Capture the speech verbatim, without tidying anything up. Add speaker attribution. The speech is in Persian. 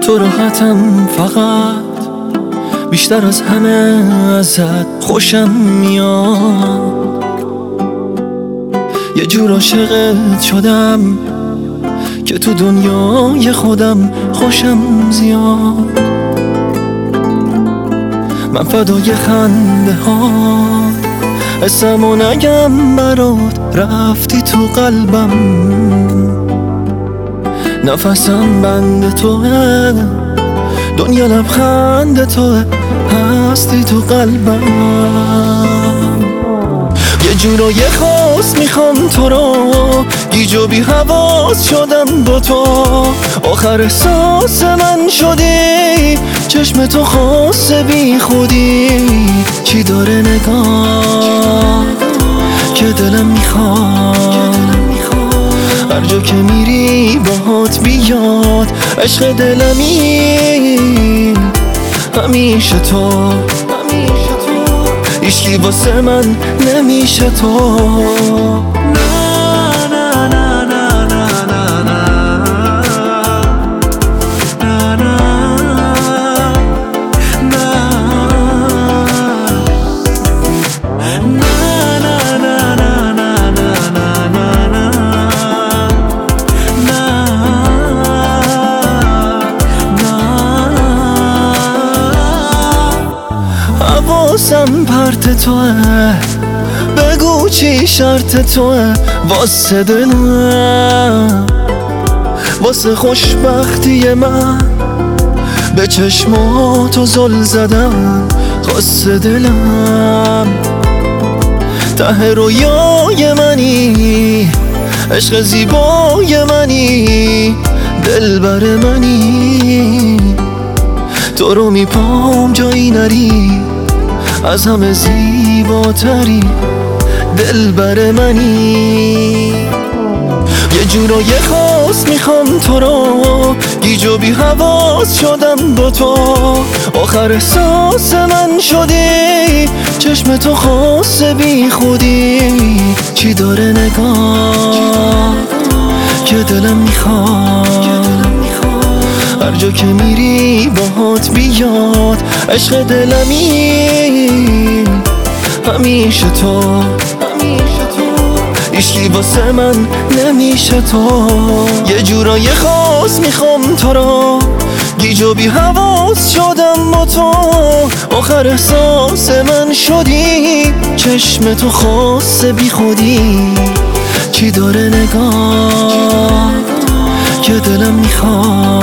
Speaker 1: تو راحتم، فقط بیشتر از همه ازت خوشم میاد. یه جور عاشقت شدم که تو دنیای خودم خوشم زیاد. من فدای خنده ها اسم و نگم برات، رفتی تو قلبم. نفسم بند توه، دنیا لبخند توه، هستی تو قلبم. یه جورای خاص میخوام تو رو، گیج و بی حواس شدم با تو. آخر احساس من شدی، چشم تو خاص بی خودی. چی داره نگاه که دلم میخواد، هر جا که میری باهات بیاد. عشق دلمی همیشه تو، هیچکی واسه من نمیشه تو. حواسم پرت توه، بگو چی شرط توه واسه دلم، واسه خوشبختی من. به چشماتو زل زدم خواست دلم. ته رویای منی، عشق زیبای منی، دلبر منی. تو رو میپام جایی نری، از همه زیباتری، دلبر منی. یه جورای خاص میخوام تو رو، گیج و بی حواس شدم با تو. آخر احساس من شدی، چشم تو خاص بی خودی. چی داره نگاه که دلم میخواد، هر جا که میری باهات بیاد. عشق دلمی همیشه تو، هیچکی واسه من نمیشه تو. یه جورای خاص میخوام تو رو، گیج و بی حواس شدم با تو. آخر احساس من شدی، چشم تو خاص بی خودی. چی داره نگاه که دلم میخواد،